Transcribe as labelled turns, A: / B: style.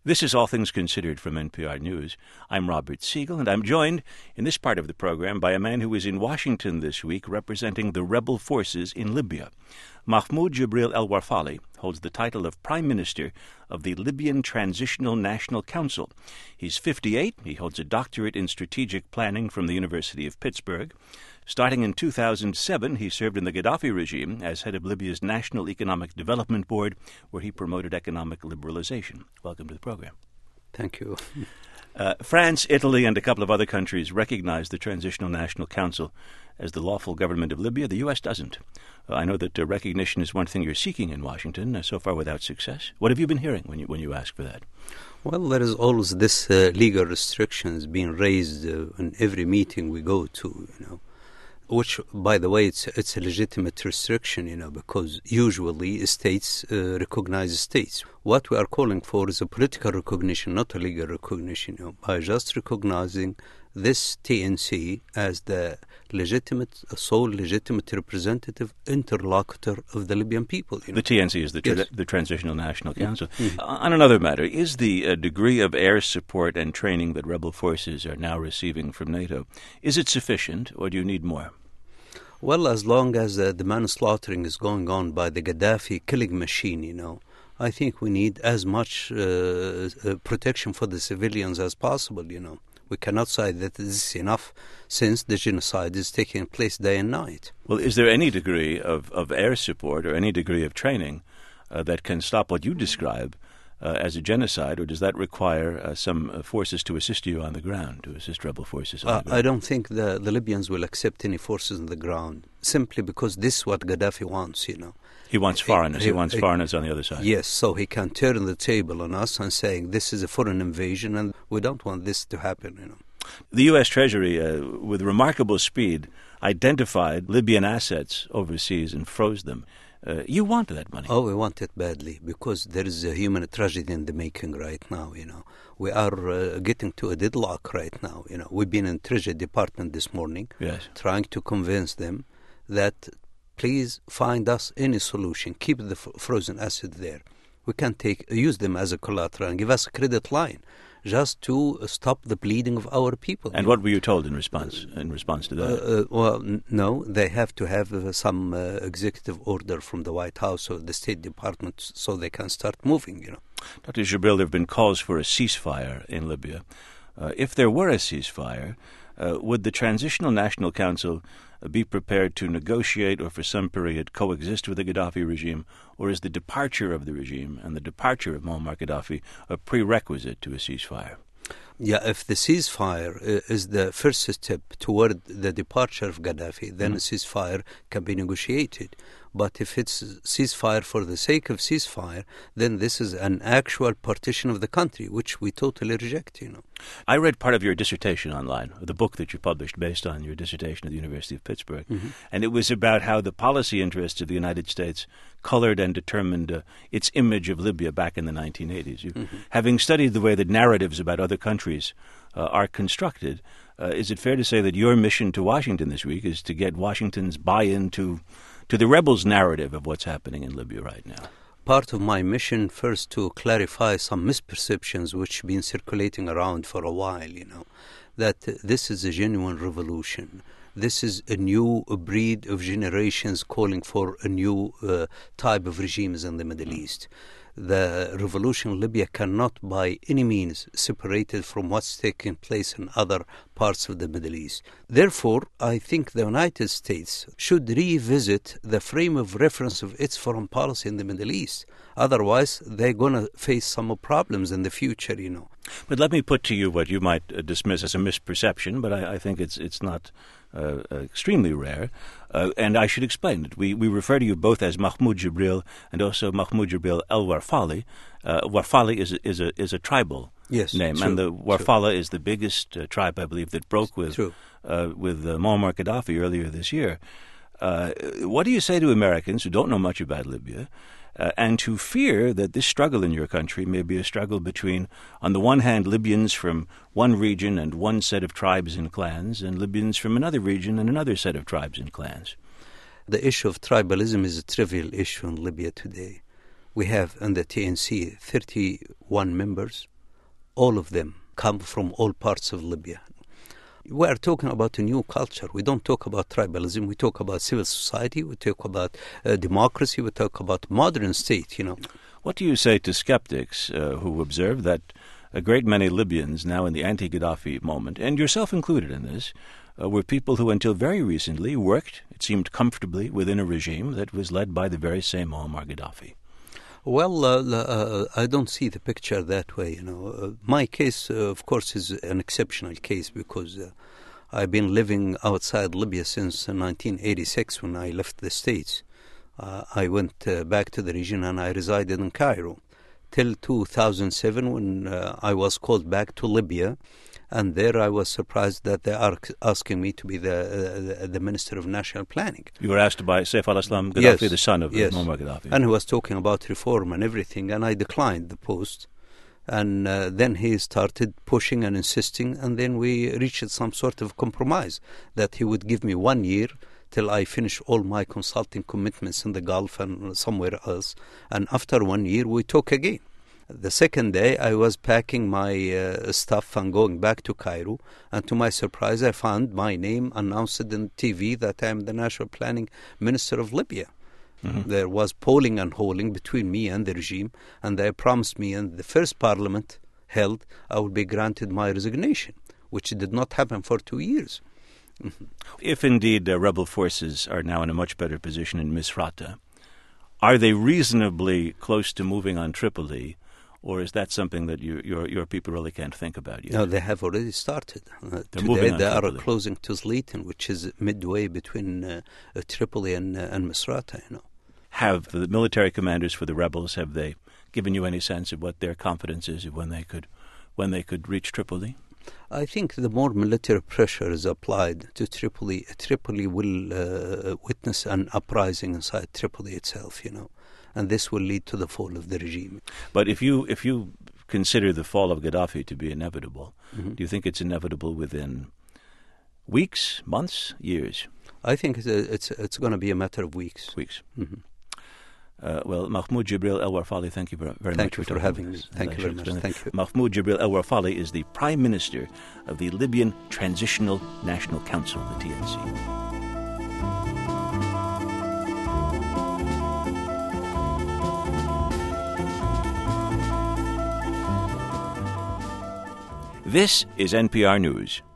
A: This is All Things Considered from NPR News. I'm Robert Siegel, and I'm joined in this part of the program by a man who is in Washington this week representing the rebel forces in Libya. Mahmoud Jibril El-Warfali holds the title of Prime Minister of the Libyan Transitional National Council. He's 58. He holds a doctorate in strategic planning from the University of Pittsburgh. Starting in 2007, he served in the Gaddafi regime as head of Libya's National Economic Development Board, where he promoted economic liberalization. Welcome to the program.
B: Thank you.
A: France, Italy, and a couple of other countries recognize the Transitional National Council as the lawful government of Libya. The U.S. doesn't. I know that recognition is one thing you're seeking in Washington, so far without success. What have you been hearing when you ask for that?
B: Well, there is always this legal restrictions being raised in every meeting we go to, which, by the way, it's a legitimate restriction, because usually states recognize states. What we are calling for is a political recognition, not a legal recognition, by just recognizing this TNC as the sole legitimate representative interlocutor of the Libyan people.
A: The TNC is the Transitional National Council.
B: Mm-hmm.
A: On another matter, is the degree of air support and training that rebel forces are now receiving from NATO, is it sufficient, or do you need more?
B: Well, as long as the manslaughtering is going on by the Gaddafi killing machine, I think we need as much protection for the civilians as possible, We cannot say that this is enough since the genocide is taking place day and night.
A: Well, is there any degree of air support or any degree of training that can stop what you describe as a genocide, or does that require some forces to assist you on the ground, to assist rebel forces on the ground?
B: I don't think the Libyans will accept any forces on the ground, simply because this is what Gaddafi wants,
A: He wants foreigners. He wants foreigners on the other side.
B: Yes, so he can turn the table on us and saying this is a foreign invasion and we don't want this to happen,
A: The U.S. Treasury, with remarkable speed, identified Libyan assets overseas and froze them. You want that money?
B: Oh, we want it badly because there is a human tragedy in the making right now, We are getting to a deadlock right now, We've been in Treasury Department this morning trying to convince them that please find us any solution. Keep the frozen asset there. We can use them as a collateral and give us a credit line just to stop the bleeding of our people.
A: And what were you told in response to that?
B: No, they have to have some executive order from the White House or the State Department so they can start moving,
A: Dr. Jibril, there have been calls for a ceasefire in Libya. If there were a ceasefire, would the Transitional National Council be prepared to negotiate or for some period coexist with the Gaddafi regime, or is the departure of the regime and the departure of Muammar Gaddafi a prerequisite to a ceasefire?
B: Yeah, if the ceasefire is the first step toward the departure of Gaddafi, then a ceasefire can be negotiated. But if it's ceasefire for the sake of ceasefire, then this is an actual partition of the country, which we totally reject,
A: I read part of your dissertation online, the book that you published based on your dissertation at the University of Pittsburgh, and it was about how the policy interests of the United States colored and determined its image of Libya back in the 1980s. Having studied the way that narratives about other countries are constructed, is it fair to say that your mission to Washington this week is to get Washington's buy-in to the rebels' narrative of what's happening in Libya right now?
B: Part of my mission first to clarify some misperceptions which have been circulating around for a while, that this is a genuine revolution. This is a new breed of generations calling for a new type of regimes in the Middle East. The revolution in Libya cannot by any means separated from what's taking place in other parts of the Middle East. Therefore, I think the United States should revisit the frame of reference of its foreign policy in the Middle East. Otherwise, they're going to face some problems in the future,
A: But let me put to you what you might dismiss as a misperception, but I think it's not extremely rare, and I should explain it. We refer to you both as Mahmoud Jibril and also Mahmoud Jibril El-Warfali. Warfali is a tribal name,
B: true,
A: and the Warfala is the biggest tribe, I believe, that broke with Muammar Gaddafi earlier this year. What do you say to Americans who don't know much about Libya and who fear that this struggle in your country may be a struggle between, on the one hand, Libyans from one region and one set of tribes and clans, and Libyans from another region and another set of tribes and clans?
B: The issue of tribalism is a trivial issue in Libya today. We have in the TNC 31 members, all of them come from all parts of Libya. We are talking about a new culture. We don't talk about tribalism. We talk about civil society. We talk about democracy. We talk about modern state,
A: What do you say to skeptics who observe that a great many Libyans now in the anti-Gaddafi moment, and yourself included in this, were people who until very recently worked, it seemed comfortably, within a regime that was led by the very same Muammar Gaddafi?
B: Well, I don't see the picture that way. My case, of course, is an exceptional case because I've been living outside Libya since 1986 when I left the States. I went back to the region and I resided in Cairo till 2007 when I was called back to Libya. And there I was surprised that they are asking me to be the Minister of National Planning.
A: You were asked by Saif al-Islam Gaddafi,
B: Yes,
A: the son of
B: yes.
A: Muammar Gaddafi.
B: And he was talking about reform and everything, and I declined the post. And then he started pushing and insisting, and then we reached some sort of compromise that he would give me 1 year till I finish all my consulting commitments in the Gulf and somewhere else. And after 1 year, we talk again. The second day, I was packing my stuff and going back to Cairo. And to my surprise, I found my name announced on TV that I am the National Planning Minister of Libya. Mm-hmm. There was polling and holding between me and the regime. And they promised me in the first parliament held, I would be granted my resignation, which did not happen for 2 years. Mm-hmm.
A: If indeed rebel forces are now in a much better position in Misrata, are they reasonably close to moving on Tripoli? Or is that something that your people really can't think about yet?
B: No, they have already started.
A: Today
B: they are closing to Zlitan, which is midway between Tripoli and Misrata.
A: Have the military commanders for the rebels, have they given you any sense of what their confidence is of when they could reach Tripoli?
B: I think the more military pressure is applied to Tripoli, Tripoli will witness an uprising inside Tripoli itself, and this will lead to the fall of the regime.
A: But if you consider the fall of Gaddafi to be inevitable,
B: mm-hmm.
A: do you think it's inevitable within weeks, months, years?
B: I think it's going to be a matter of weeks.
A: Mm-hmm. Well, Mahmoud Jibril El-Warfali, thank you very much.
B: Thank you for having me. Thank you very much. Thank you.
A: Mahmoud Jibril El-Warfali is the Prime Minister of the Libyan Transitional National Council, the TNC. This is NPR News.